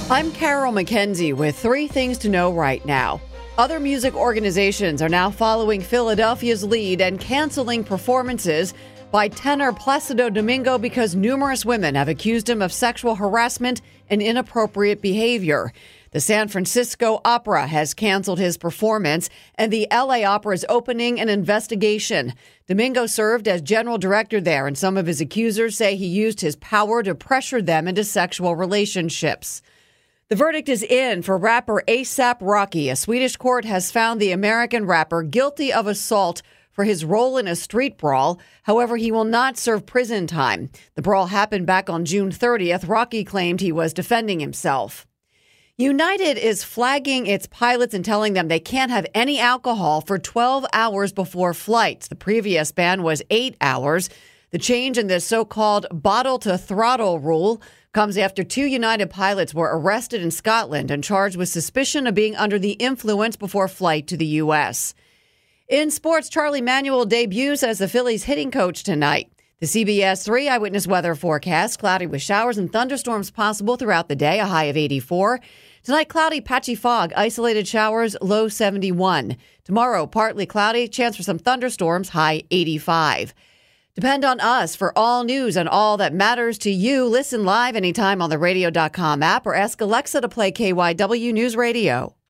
I'm Carol McKenzie with 3 things to know right now. Other music organizations are now following Philadelphia's lead and canceling performances by tenor Placido Domingo because numerous women have accused him of sexual harassment and inappropriate behavior. The San Francisco Opera has canceled his performance, and the LA Opera is opening an investigation. Domingo served as general director there, and some of his accusers say he used his power to pressure them into sexual relationships. The verdict is in for rapper A$AP Rocky. A Swedish court has found the American rapper guilty of assault for his role in a street brawl. However, he will not serve prison time. The brawl happened back on June 30th. Rocky claimed he was defending himself. United is flagging its pilots and telling them they can't have any alcohol for 12 hours before flights. The previous ban was 8 hours. The change in the so-called bottle-to-throttle rule comes after 2 United pilots were arrested in Scotland and charged with suspicion of being under the influence before flight to the U.S. In sports, Charlie Manuel debuts as the Phillies hitting coach tonight. The CBS 3 Eyewitness Weather forecast: cloudy with showers and thunderstorms possible throughout the day, a high of 84. Tonight, cloudy, patchy fog, isolated showers, low 71. Tomorrow, partly cloudy, chance for some thunderstorms, high 85. Depend on us for all news and all that matters to you. Listen live anytime on the radio.com app or ask Alexa to play KYW News Radio.